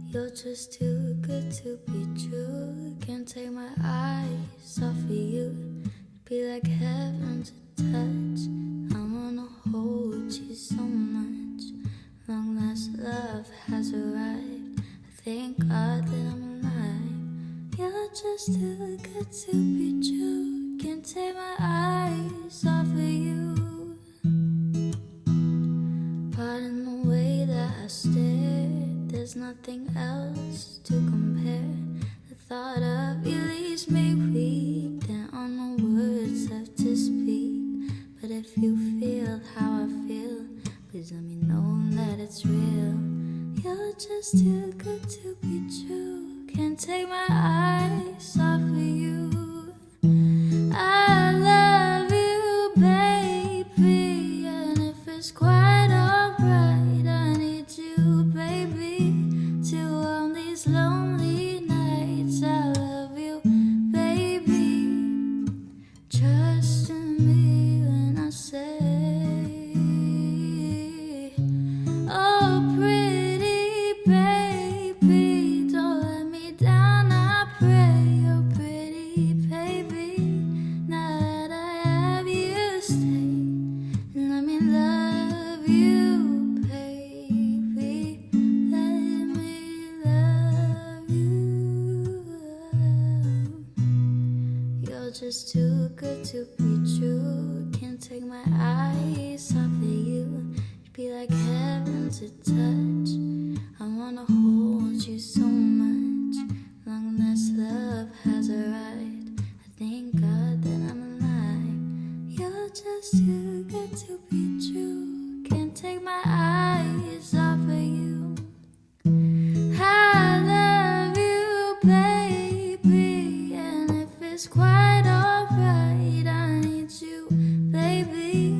You're just too good to be true. Can't take my eyes off of you. It'd be like heaven to touch. I wanna hold you so much. Long last love has arrived. I thank God that I'm alive. You're just too good to be true. Can't take my eyes off of you. Pardon the way that I stare. There's nothing else to compare. The thought of you leaves me weak. There are no words left to speak. But if you feel how I feel, please let me know that it's real. You're just too good to be true. Can't take my eyes off of you. I love you, baby, and if it's quite alright, I need you, baby, till on these lonely nights. I love you, baby. Trust in me when I say, oh, pretty baby, don't let me down, I pray. Oh, pretty baby, now that I have you, stay and let me love you, baby. Let me love you. You're just too good to be true. Can't take my eyes off of you. You'd be like heaven to touch. I wanna hold you so much. Long last love has arrived. I thank God that I'm alive. You're just too good to be true. Can't take my eyes off of you. I love you, baby, and if it's quite alright, I need you, baby,